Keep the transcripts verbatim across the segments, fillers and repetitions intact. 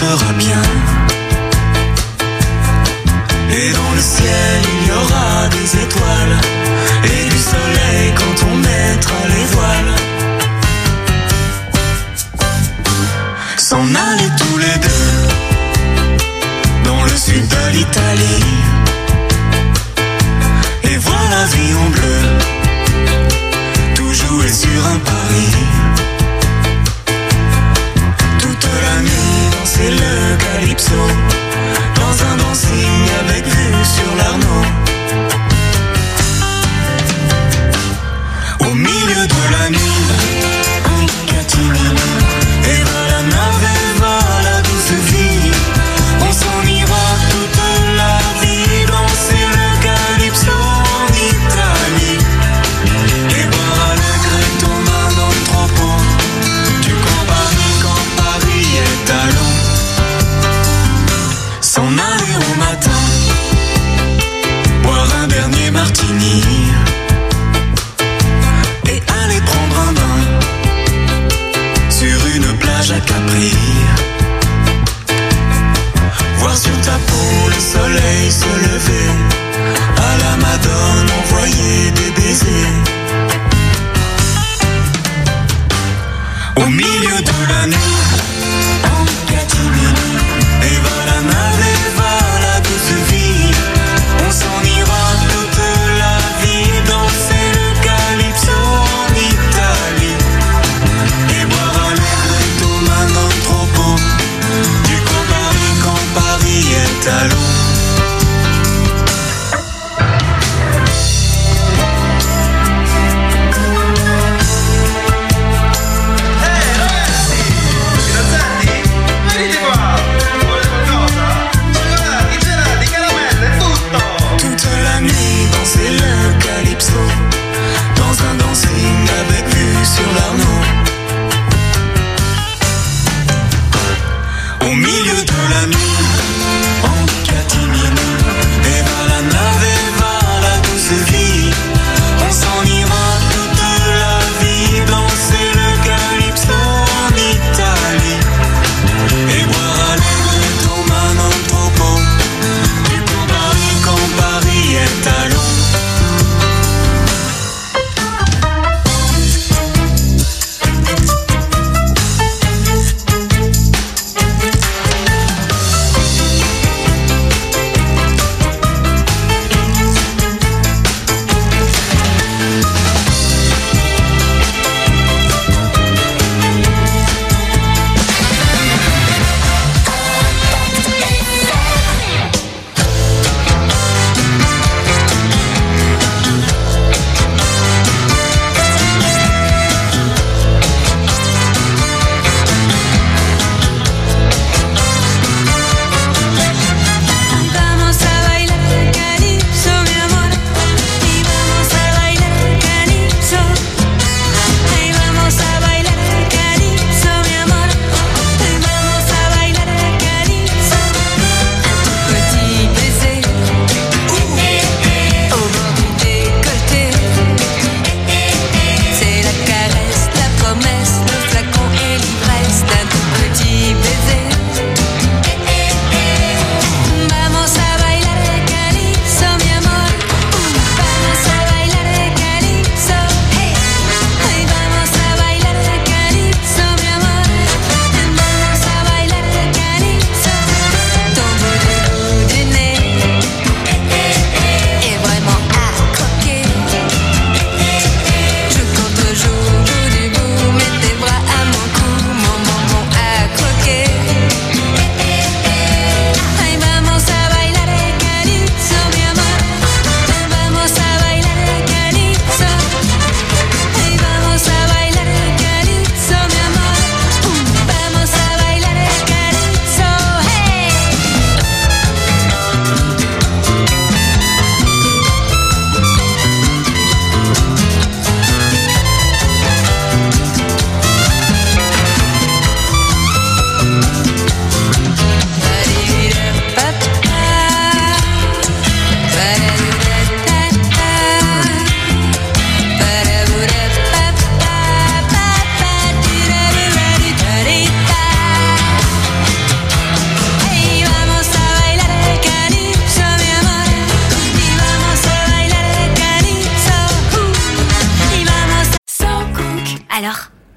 sera bien. Et dans le ciel il y aura des étoiles et du soleil quand on mettra les voiles. S'en aller tous les deux dans le sud de l'Italie et voir la vie en bleu, tout jouer sur un pari. Toute la nuit danser le calypso dans un dancing avec vue sur l'Arnaud. Au milieu de la nuit, un catimini, et va la nave, et va la douce vie. On s'en ira toute la vie, danser le calypso en Italie. Et boire à la Grette aux mains dans le tropon du Grand Paris quand Paris est à l'eau. S'en aller au matin, boire un dernier martini et aller prendre un bain sur une plage à Capri. Voir sur ta peau le soleil se lever, à la Madone envoyer des baisers. Au milieu de la nuit, en catimini, et va la nave, et va la douce vie. On s'en ira toute la vie, danser le calypso en Italie. Et boire à l'air aux mains dans le tropon du Grand Paris quand Paris est à l'eau. Dans un dancing avec vue sur l'Arnaud. Au milieu de la nuit, en catimini, et va la nave, et va la douce vie. On s'en ira toute la vie, danser le calypso en Italie. Et boire à l'air aux mains dans le tropon du Grand Paris quand Paris est à l'eau.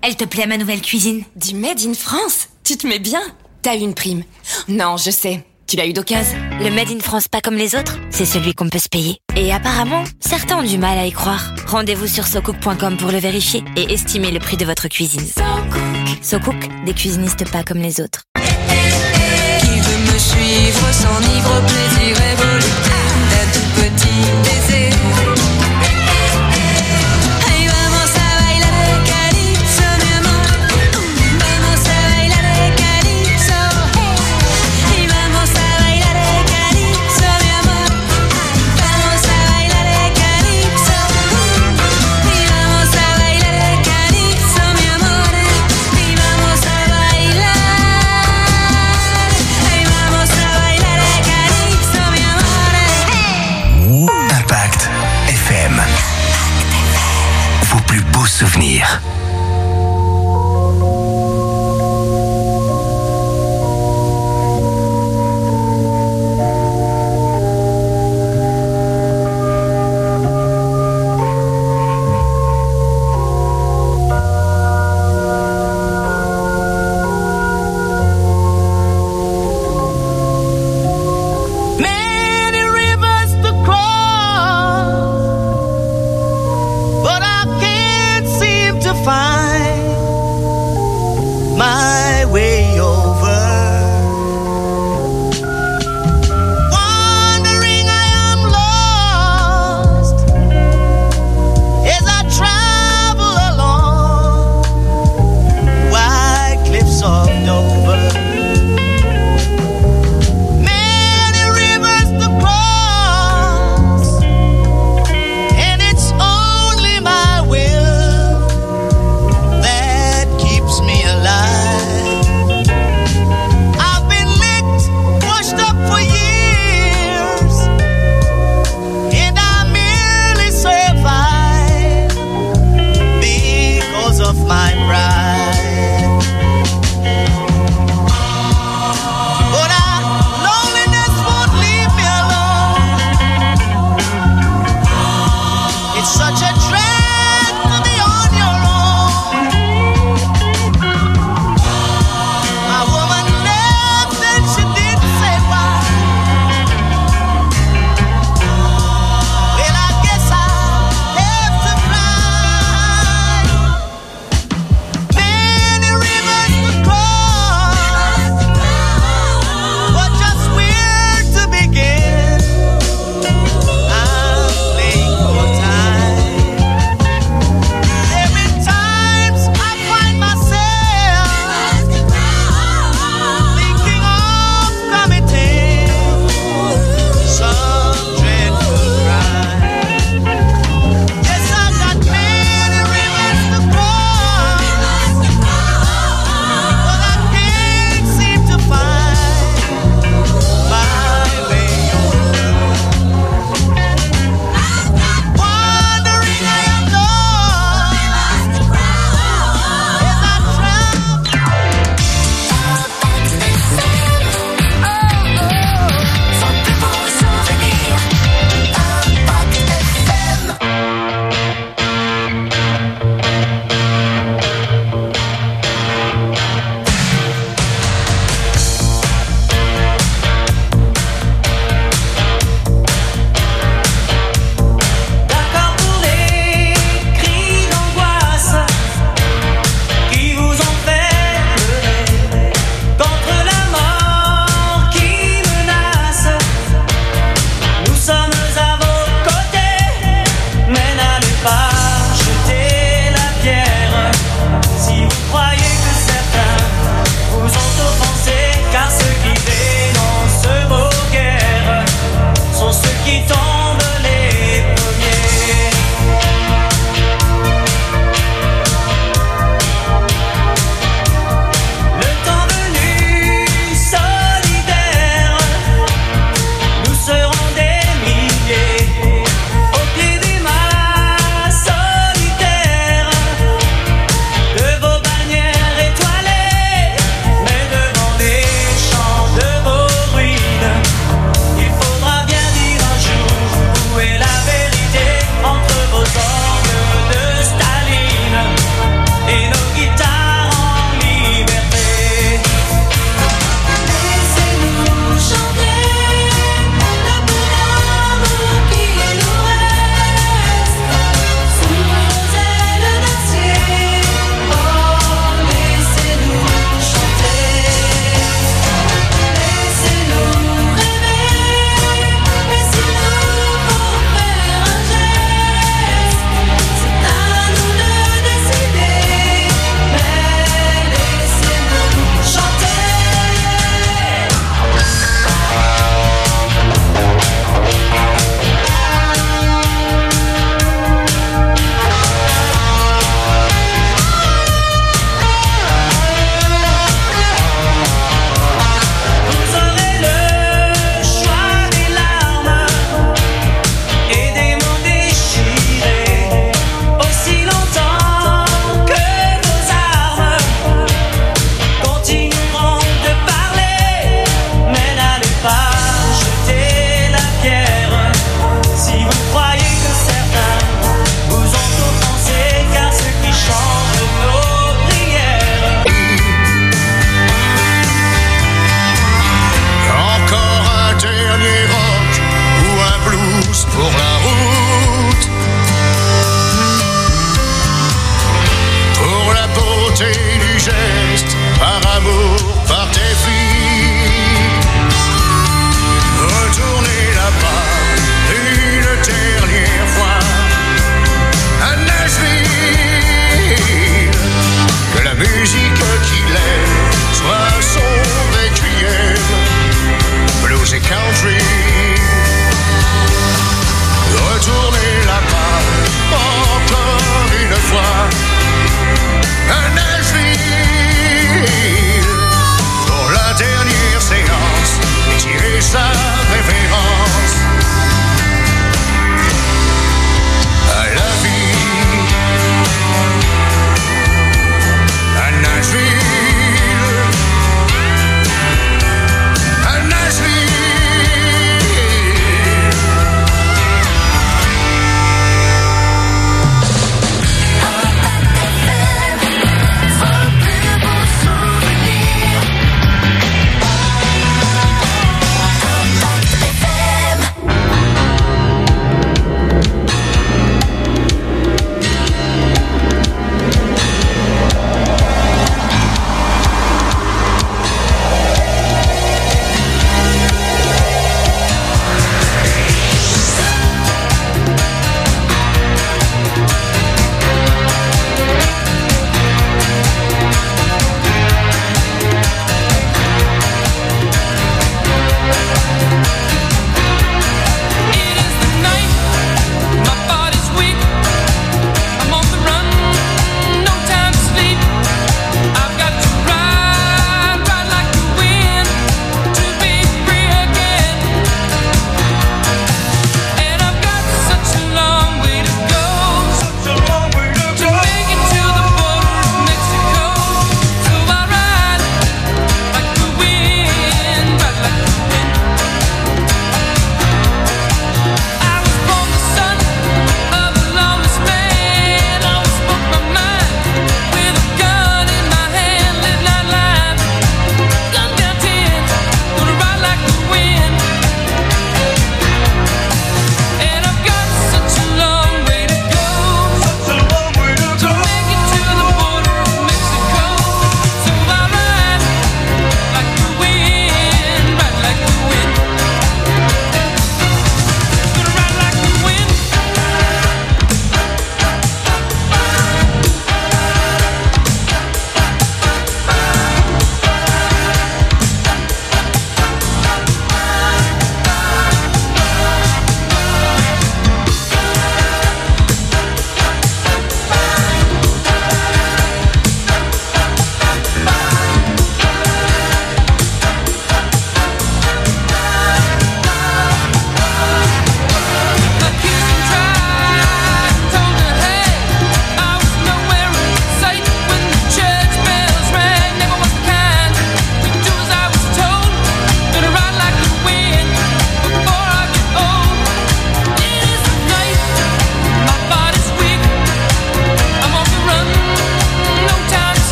Elle te plaît ma nouvelle cuisine? Du Made in France? Tu te mets bien? T'as eu une prime? Non, je sais. Tu l'as eu d'occasion? Le Made in France pas comme les autres, c'est celui qu'on peut se payer. Et apparemment, certains ont du mal à y croire. Rendez-vous sur socook point com pour le vérifier et estimer le prix de votre cuisine. SoCook. SoCook, des cuisinistes pas comme les autres. Qui veut me suivre s'enivre au plaisir et volupté d'un tout petit baiser. Hey, vamos a bailar el calypso, mi amor. Vamos a bailar el calypso. Hey, vamos a bailar el calypso, mi amor. Vamos a bailar el calypso. Y vamos a bailar el calypso, mi amor. Y vamos a bailar. Hey, vamos a bailar el calypso, mi amor.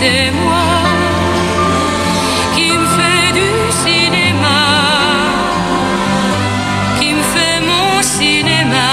c'est moi qui me fais du cinéma, qui me fait mon cinéma.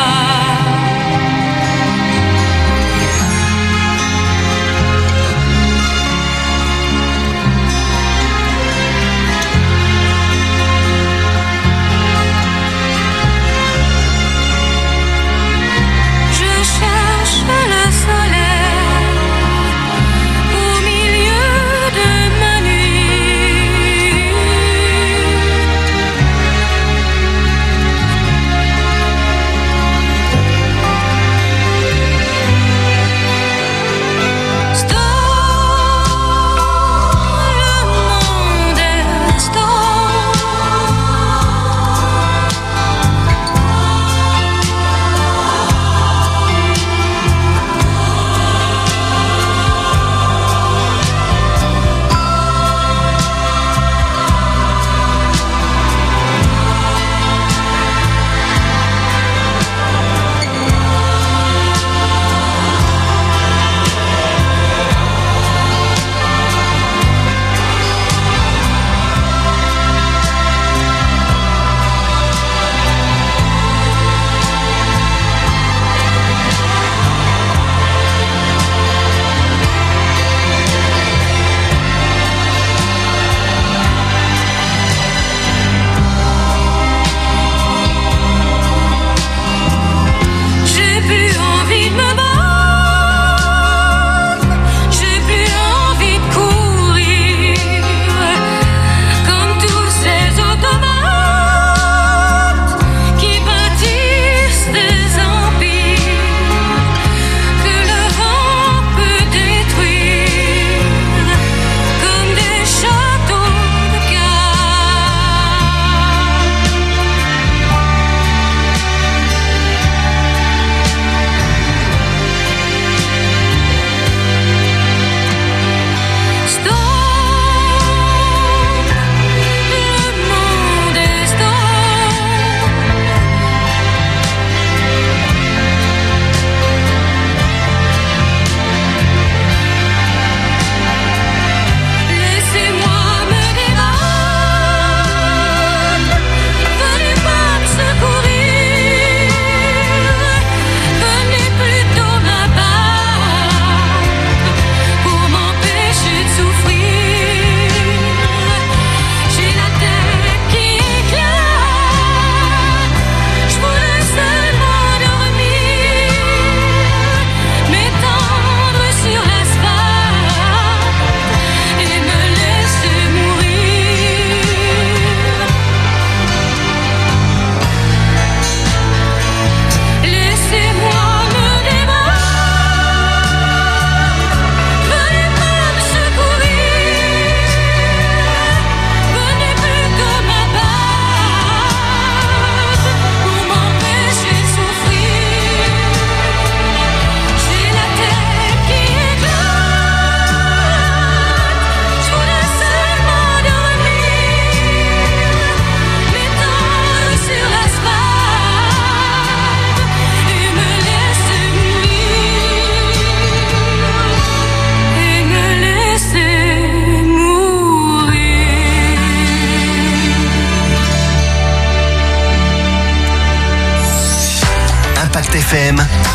F M,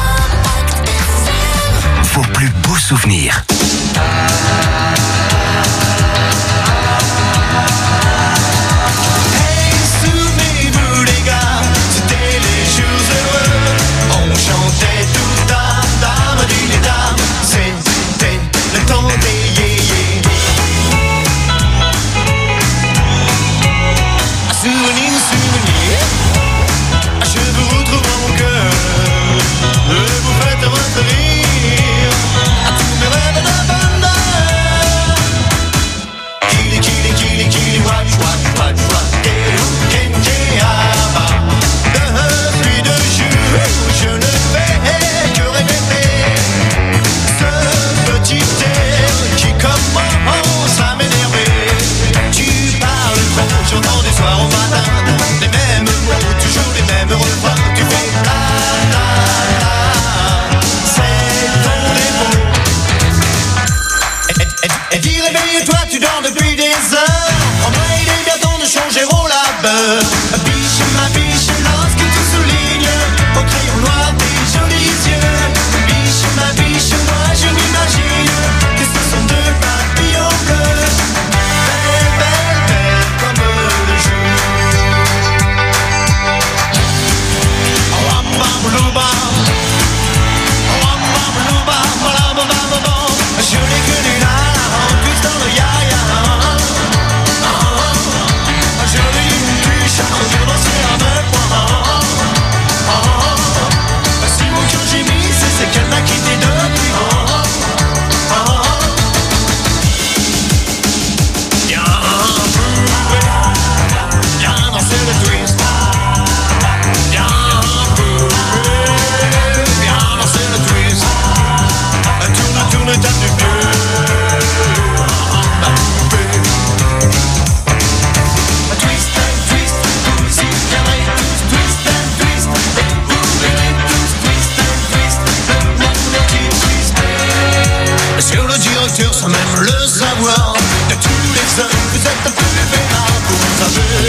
vos plus beaux souvenirs. Hey, souvenez-vous les gars, c'était les jours heureux. On chantait tout dame, dame, des dames. C'était le temps des yéyés. Souvenir, souvenir, je vous retrouve en mon cœur. Vous faites votre rire à tous mes rêves de bonheur. futur sans même le savoir. De tous les hommes, vous êtes un peu vénard pour savoir.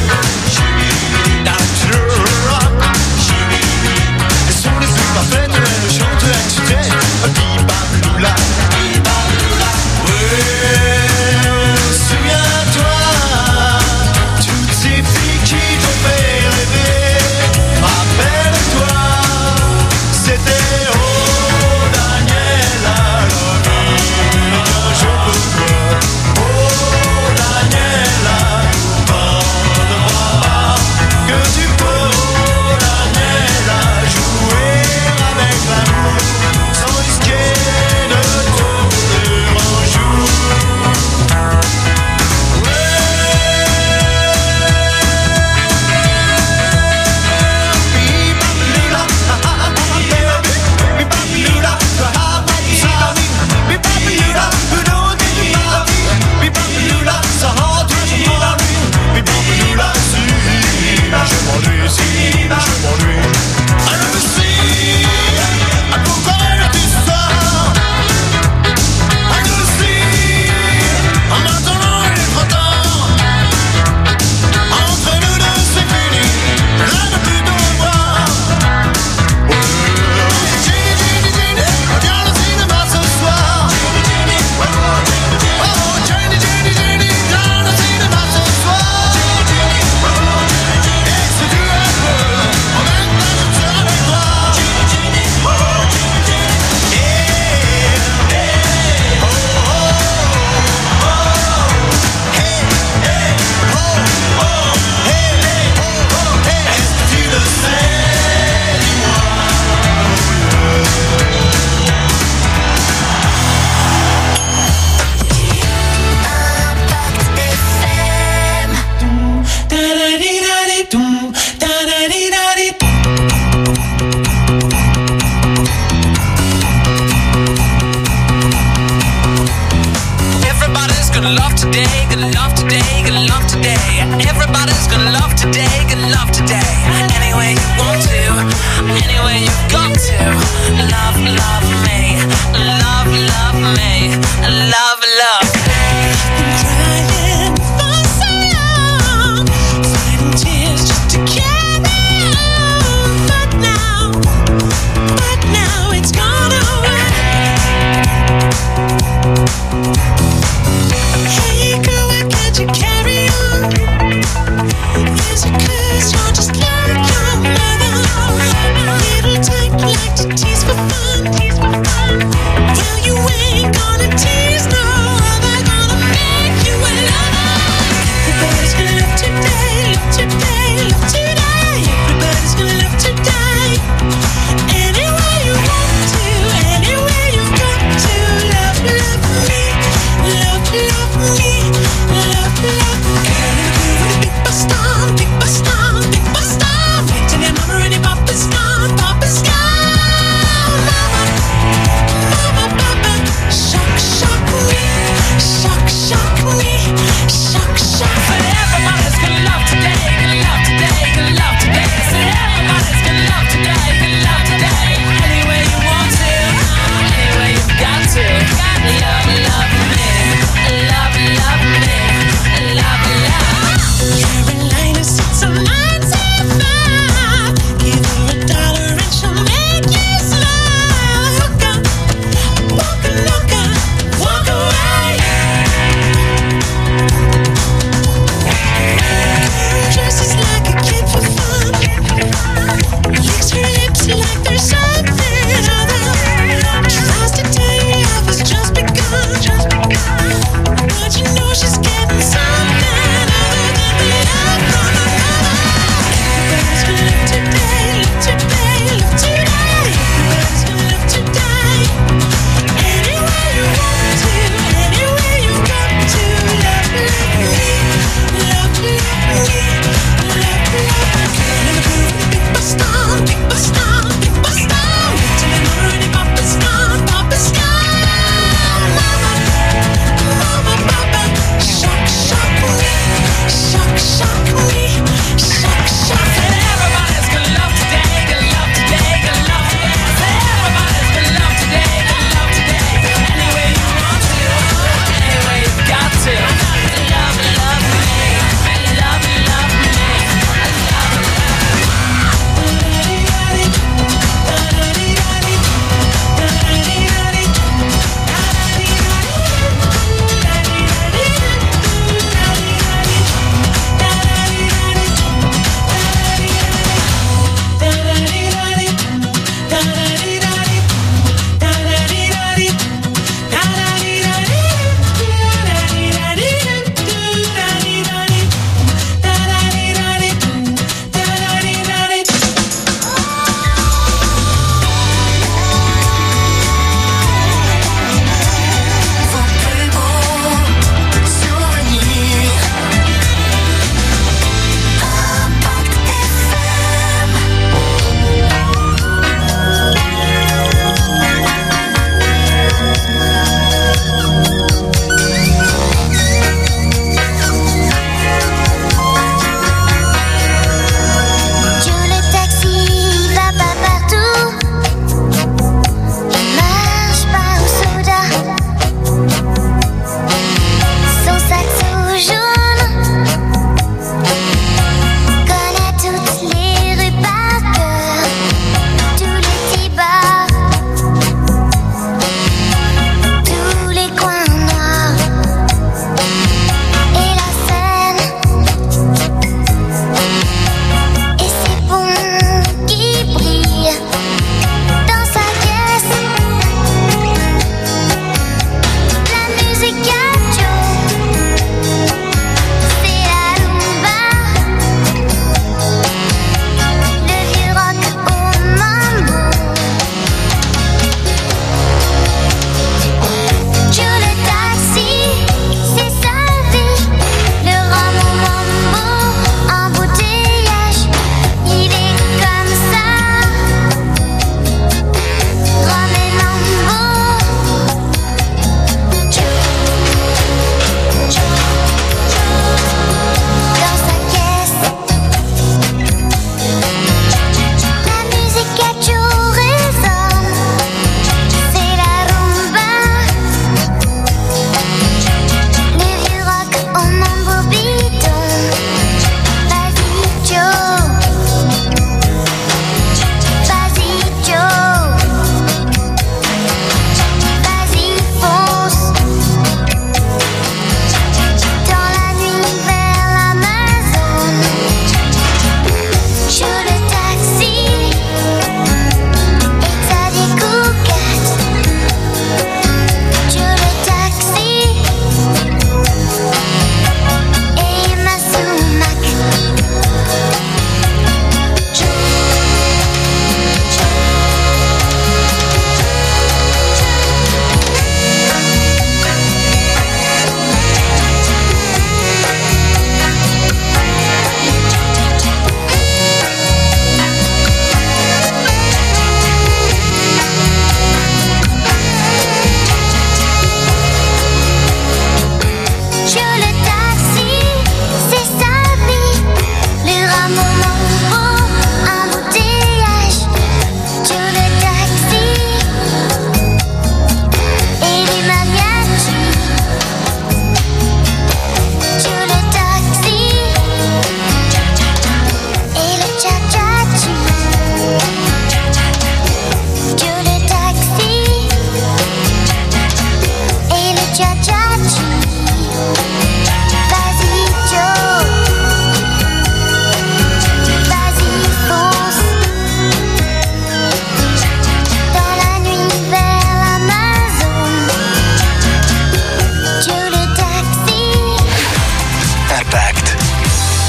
Et sont les yeux parfaits, le chante excité. Bibaloula, bibaloula. Ouais, souviens-toi, toutes ces filles qui t'ont fait rêver. Rappelle-toi, c'était oh Daniela, la vie qu'un jour pour toi. Oh Daniela, pardonne-moi que tu peux, oh Daniela, jouer avec l'amour sans risquer de tomber un jour. Je m'ennuie, si, je m'ennuie. Alors si, pourquoi tu sors? Alors si, maintenant il est trop tard. Entre nous deux c'est fini, là ne plus de revoir. Ginny, Ginny, Ginny, viens au cinéma ce soir. Oh, Ginny, Ginny, Ginny, viens au cinéma ce soir. Et si tu es heureux, en même temps je serai avec toi. Est-ce que tu le sais, Everybody's gonna love today, gonna love today, gonna love today. Everybody's gonna love today, gonna love today. Any way you want to, any way you've got to. Love, love me, love, love me, love, love me. Crying for so long, fighting tears just to carry on. But now, but now it's gone away. Hey girl, why can't you carry on? Is it 'cause you're just like your mother? Little type like to tease for fun. Well, you ain't gonna tease no other, gonna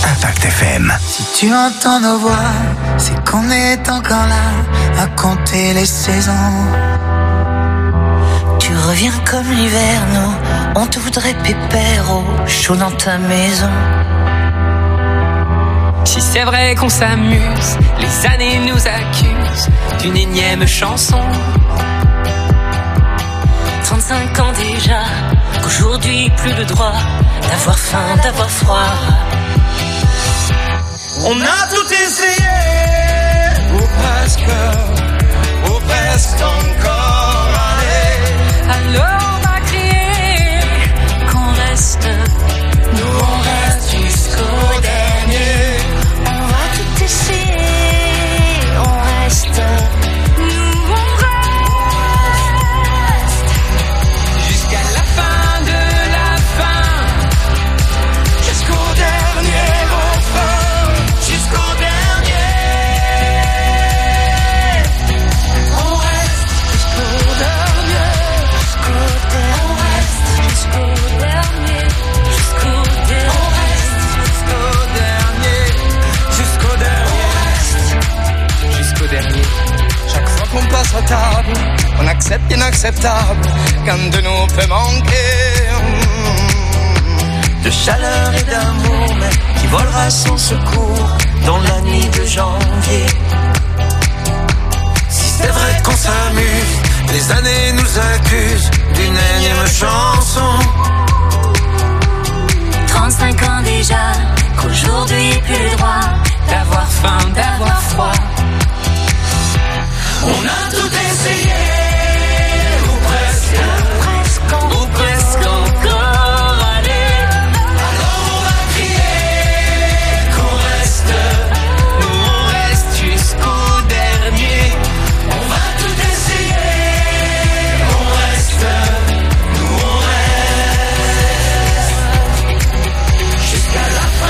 Impact F M. Si tu entends nos voix, c'est qu'on est encore là à compter les saisons. Tu reviens comme l'hiver, nous, on te voudrait pépère au chaud dans ta maison. Si c'est vrai qu'on s'amuse, les années nous accusent d'une énième chanson. trente-cinq ans déjà, qu'aujourd'hui plus le droit d'avoir faim, d'avoir froid. On a tout essayé, ou presque, ou presque encore. Allez, Alors on va crier qu'on reste, nous on reste jusqu'au dernier. on va tout essayer, on reste, nous on reste Jusqu'à la fin de la fin, Jusqu'au dernier refrain, jusqu'au dernier. On reste jusqu'au dernier, jusqu'au dernier, jusqu'au dernier, jusqu'au dernier, on reste jusqu'au dernier, jusqu'au dernier. jusqu'au dernier. Chaque fois qu'on passe à table, on accepte l'inacceptable, qu'un de nous peut manquer. De chaleur et d'amour, mais qui volera sans secours dans la nuit de janvier. Si c'est vrai qu'on s'amuse, les années nous accusent d'une énième chanson. trente-cinq ans déjà, qu'aujourd'hui plus le droit d'avoir faim, d'avoir froid. On a tout essayé, ou presque, Presque ou presque encore. Allez, alors on va crier qu'on reste, nous on reste jusqu'au dernier. On va tout essayer, on reste, nous on reste jusqu'à la fin.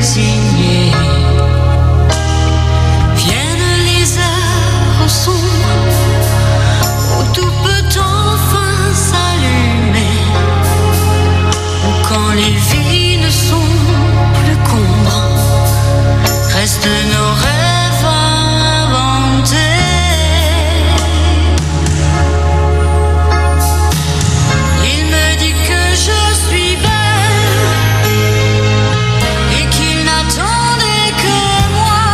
désigné. Viennent les heures sombres où tout peut enfin s'allumer, ou quand les vies ne sont plus qu'ombres, restent nos rêves inventés. Il me dit que je suis belle et qu'il n'attendait que moi.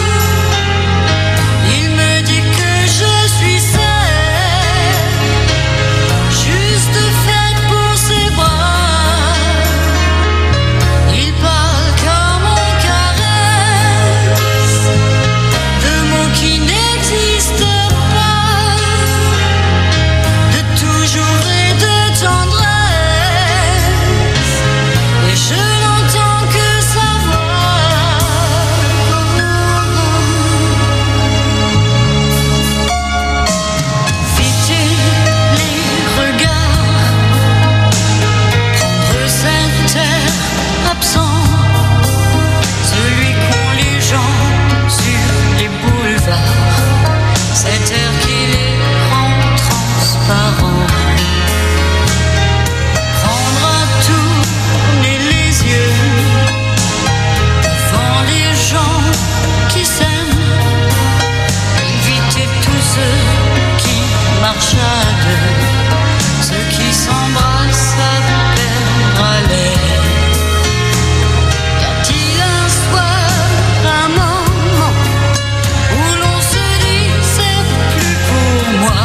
Il me dit que je suis seule, juste faite pour ses bras. Il parle comme on caresse de mots qui n'existent pas, de toujours et de tendresse, et je n'entends que sa voix. Éviter les regards, prendre cet air absent, celui qu'ont les gens sur les boulevards, cet air qui les rend transparents. Prendre à tourner les yeux devant les gens qui s'aiment, éviter tous ceux qui marchent à deux, ceux qui s'embrassent à perdre haleine. Y a-t-il un soir, un moment où l'on se dit c'est plus pour moi?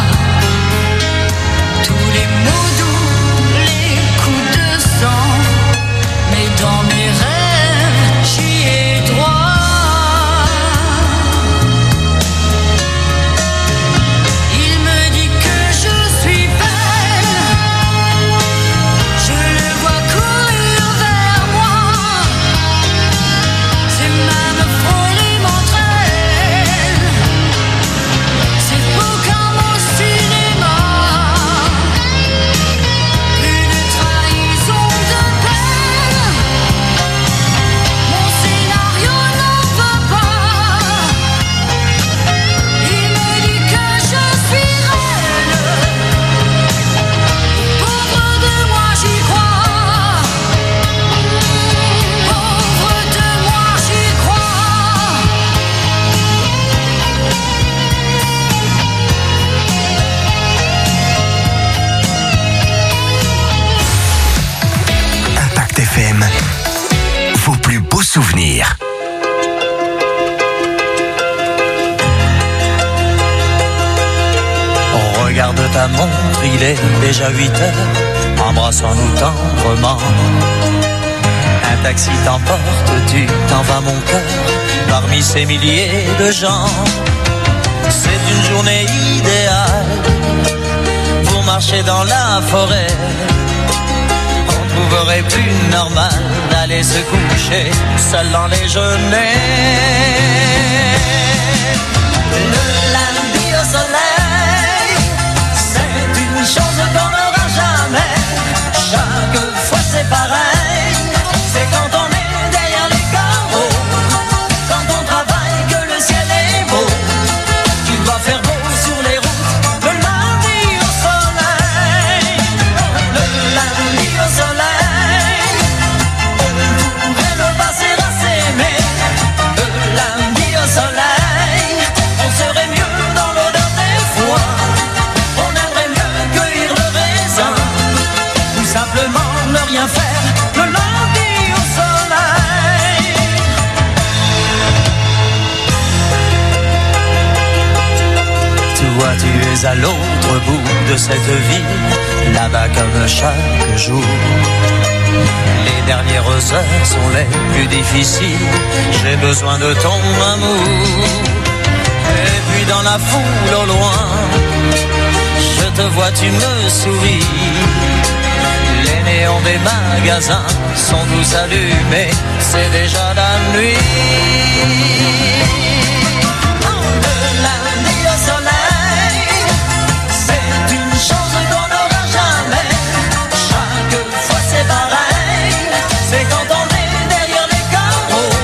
Tous les mots doux, les coups de sang, mais dans mes rêves j'y ai droit. Il me dit que je suis belle, je le vois courir vers moi, ses mains me frôlent et m'entraînent, c'est beau comme au cinéma, plus de trahison, de peine, mon scénario n'en veut pas. Il me dit que je suis reine, pauvre de moi j'y crois, pauvre de moi j'y crois. Impact F M, vos plus beaux souvenirs. On regarde ta montre, il est déjà huit heures, embrassons-nous tendrement. Un taxi t'emporte, tu t'en vas mon cœur, parmi ces milliers de gens. C'est une journée idéale pour marcher dans la forêt. On trouverait plus normal d'aller se coucher seul dans les genêts. Le lundi au soleil, c'est une chose qu'on n'aura jamais. Chaque fois c'est pareil, c'est quand on est derrière les carreaux, quand on travaille que le ciel est beau. Tu dois faire beau sur les routes, le lundi au soleil. Le lundi au soleil, on pourrait le passer à s'aimer. Le lundi au soleil, on serait mieux dans l'odeur des foins. On aimerait mieux cueillir le raisin, ou simplement ne rien faire le lundi au soleil. Toi tu es à l'autre bout de cette ville, là-bas comme chaque jour. Les dernières heures sont les plus difficiles, j'ai besoin de ton amour. Et puis dans la foule au loin, je te vois, tu me souris. Les néons des magasins sont tous allumés, c'est déjà la nuit. Le lundi au soleil, c'est une chose qu'on n'aura jamais. Chaque fois c'est pareil, c'est quand on est derrière les carreaux,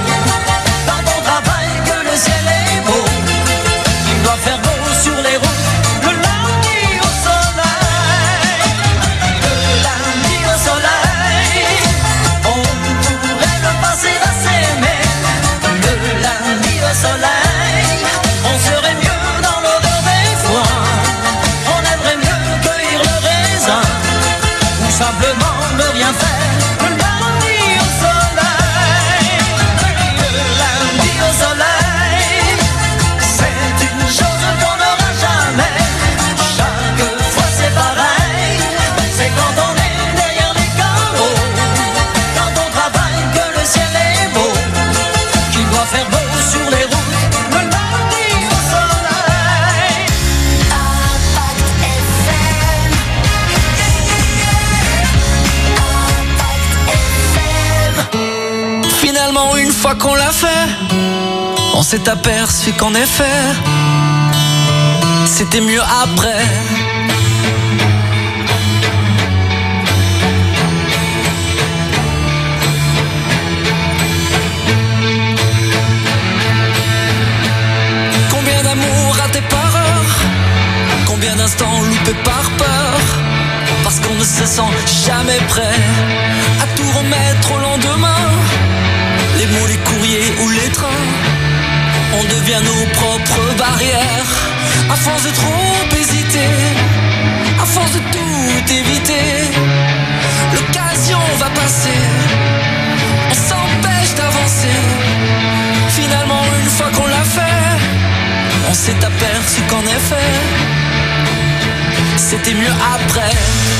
finalement une fois qu'on l'a fait, on s'est aperçu qu'en effet c'était mieux après. Combien d'amour raté par heure, combien d'instants loupés par peur, parce qu'on ne se sent jamais prêt à tout remettre au lendemain. Les mots, les courriers ou les trains, on devient nos propres barrières. À force de trop hésiter, à force de tout éviter, l'occasion va passer, on s'empêche d'avancer. Finalement une fois qu'on l'a fait, on s'est aperçu qu'en effet c'était mieux après.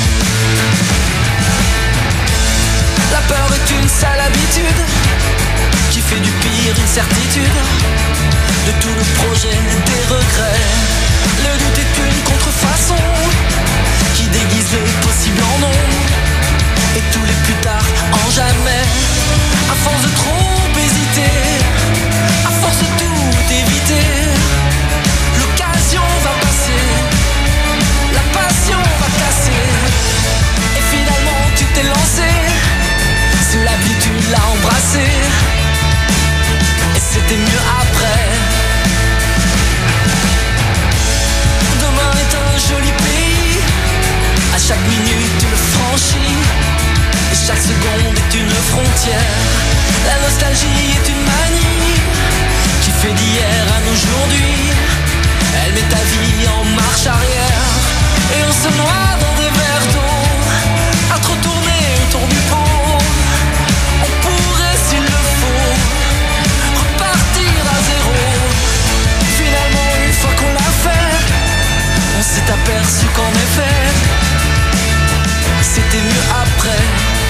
La peur est une sale habitude qui fait du pire une certitude, de tout le projet des regrets. Le doute est une contrefaçon qui déguise le possible en non, et tous les plus tard en jamais. À force de trop hésiter, à force de tout éviter, l'occasion va passer, la passion va casser, et finalement tu t'es lancé, sous la pluie tu l'as embrassé, et c'était mieux après. Demain est un joli pays, à chaque minute tu le franchis, et chaque seconde est une frontière. La nostalgie est une manie qui fait d'hier à aujourd'hui, elle met ta vie en marche arrière, et on se noie dans des verres d'eau, à trop tourner autour du pot. On pourrait, s'il le faut, repartir à zéro. Finalement une fois qu'on l'a fait, on s'est aperçu qu'en effet c'était mieux après.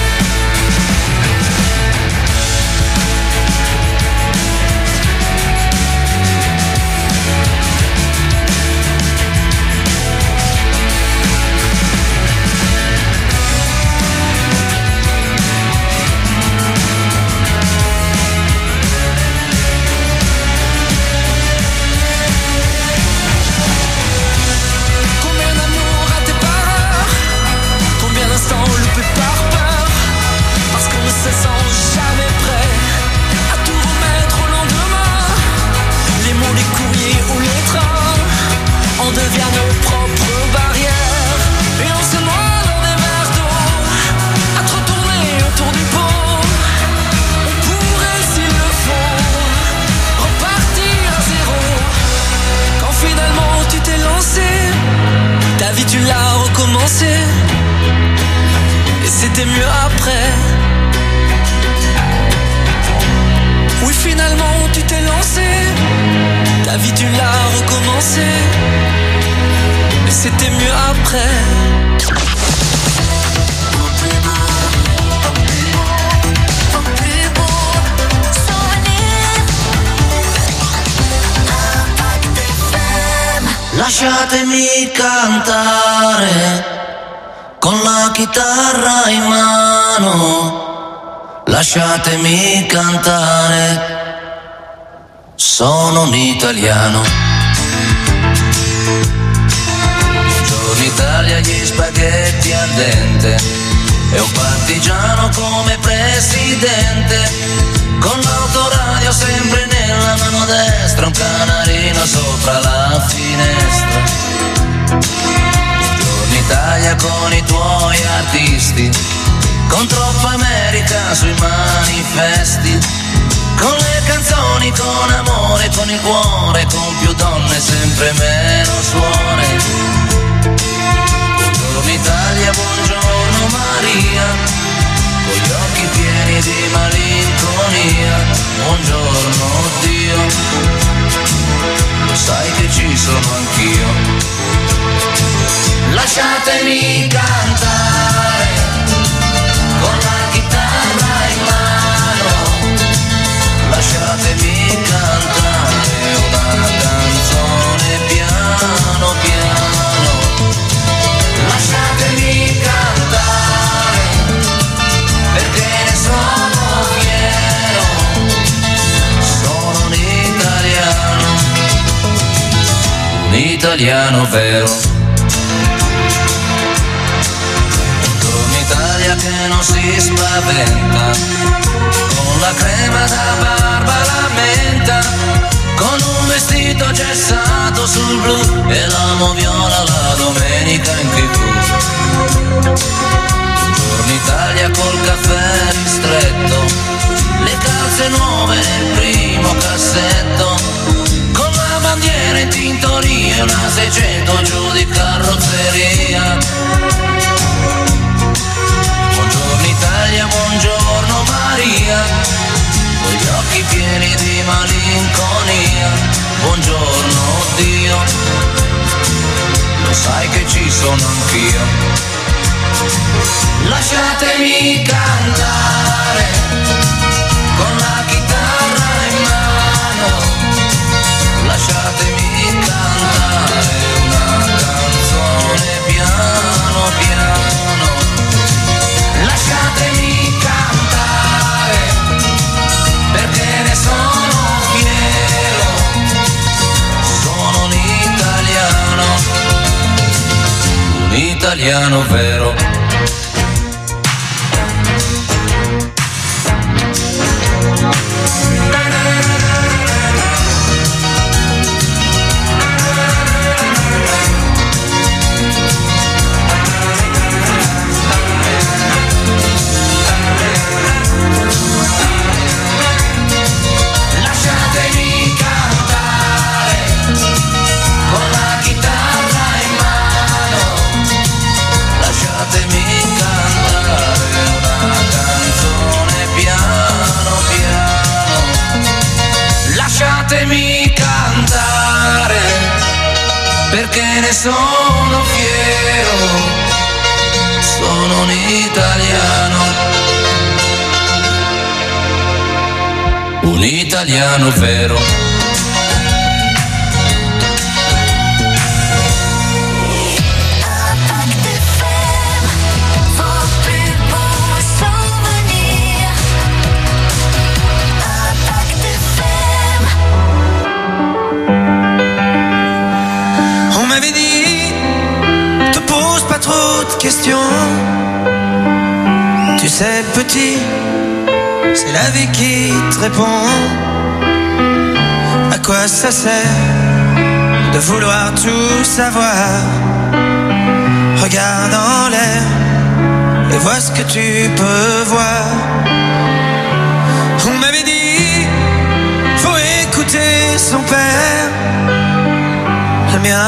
Lasciatemi cantare con la chitarra in mano, lasciatemi cantare, sono un italiano. Buongiorno Italia, gli spaghetti al dente, e un partigiano come presidente, con l'autoradio sempre nella mano destra, un canarino sopra la finestra. Buongiorno Italia con i tuoi artisti, con troppa America sui manifesti, con le canzoni, con amore, con il cuore, con più donne, sempre meno suore. Buongiorno Italia, buongiorno Maria, con gli occhi pieni di malinconia. Buongiorno Dio, lo sai che ci sono anch'io. Lasciatemi cantare con la chitarra in mano, lasciatemi cantare una canzone piano piano, lasciatemi cantare perché ne sono fiero. italiano vero. Buongiorno Italia che non si spaventa, con la crema da barba la menta, con un vestito gessato sul blu e l'amo viola la domenica in tivù. Buongiorno Italia col caffè ristretto, le calze nuove nel primo cassetto, con la bandiera in tintoria e una seicento giù di carrozzeria. Buongiorno Italia, buongiorno Maria, con gli occhi pieni di malinconia. Buongiorno Dio, lo sai che ci sono anch'io. Lasciatemi cantare con la chitarra in mano, lasciatemi cantare una canzone piano piano, lasciatemi cantare perché ne sono fiero, sono un italiano, un italiano vero. Lasciatemi cantare perché ne sono fiero, sono un italiano, un italiano vero. Tu sais petit, c'est la vie qui te répond. À quoi ça sert de vouloir tout savoir? Regarde en l'air et vois ce que tu peux voir. On m'avait dit, faut écouter son père. Le mien